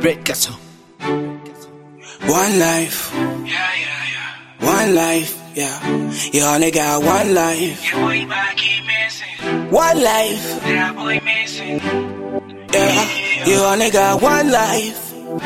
Red Castle. One life. One life, yeah. You only got one life. Your boy back keep missing. One life. That boy missing. Yeah. You only got one life.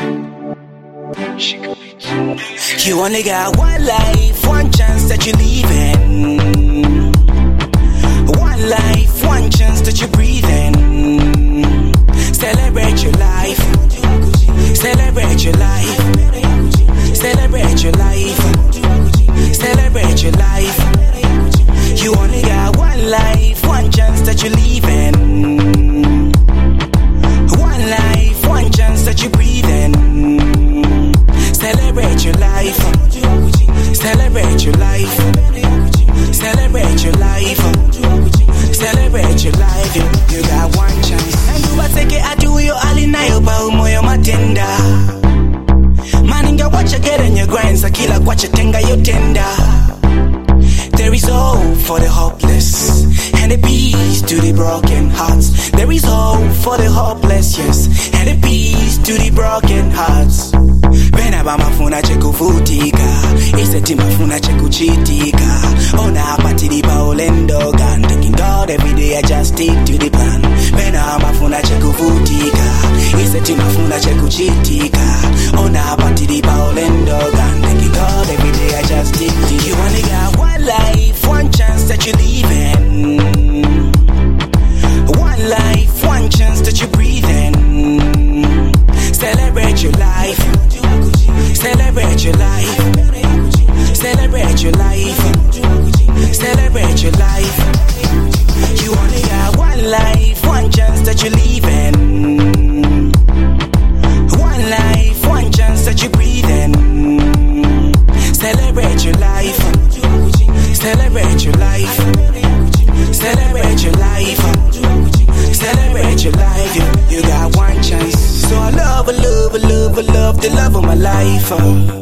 You only got one life, one chance that you're leaving. One life, one chance that you're breathing. Celebrate your life. Celebrate your life. Celebrate your life. Celebrate your life. You only got one life, one chance that you're leaving. One life, one chance that you're breathing. Celebrate your life. Celebrate your life. Celebrate your life. Celebrate your life. You got one chance. And you are take it, I do your alina, your baumo, your matenda. Maninga, watch you get in your grinds. Akila, watch you tenga, your tender. There is hope for the hopeless and the peace to the broken hearts. There is hope for the hopeless, yes, and the peace to the broken hearts. Venaba mafuna chekufutika, iseti mafuna chekuchitika. Ona hapati di baolendo gun. Thanking God every day I just stick to the plan. Venaba mafuna chekufutika, iseti mafuna chekuchitika. Ona hapati di baolendo gun. Thanking God every day I just stick to the plan. You only got one life, one chance that you're leaving. One life, one chance that you're breathing. Celebrate your life. Celebrate your life. Celebrate your life. Celebrate your life. You only got one life, one chance that you're leaving. One life, one chance that you're breathing. Celebrate your life. Celebrate your life. Celebrate your life. Celebrate your life. You got one chance. So I love the love of my life.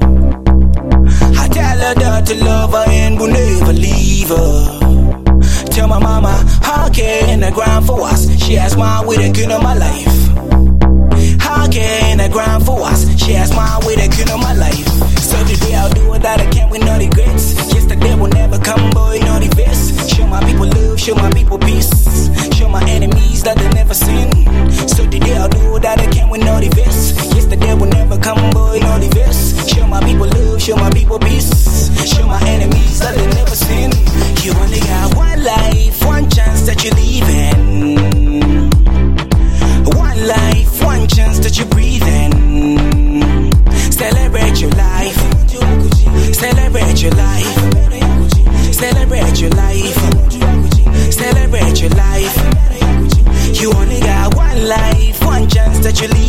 I tell her that to love her and will never leave her. Tell my mama, I care in the ground for us. She has my way the king of my life. I care in the ground for us. She has my way the king of my life. So today I'll do what I can with no regrets. Yesterday will never come, boy, no regrets. Show my people love, show my people peace. Show my enemies that they never seen. So today I'll do what I can with no regrets. Yesterday will never come, boy, no regrets. Show my people love, show my people peace. Show my enemies that they never seen. You only got one life, one chance that you're leaving. One life, one chance that you're breathing. Celebrate your life. Celebrate your life. Celebrate your life. Celebrate your life. You only got one life, one chance that you leave.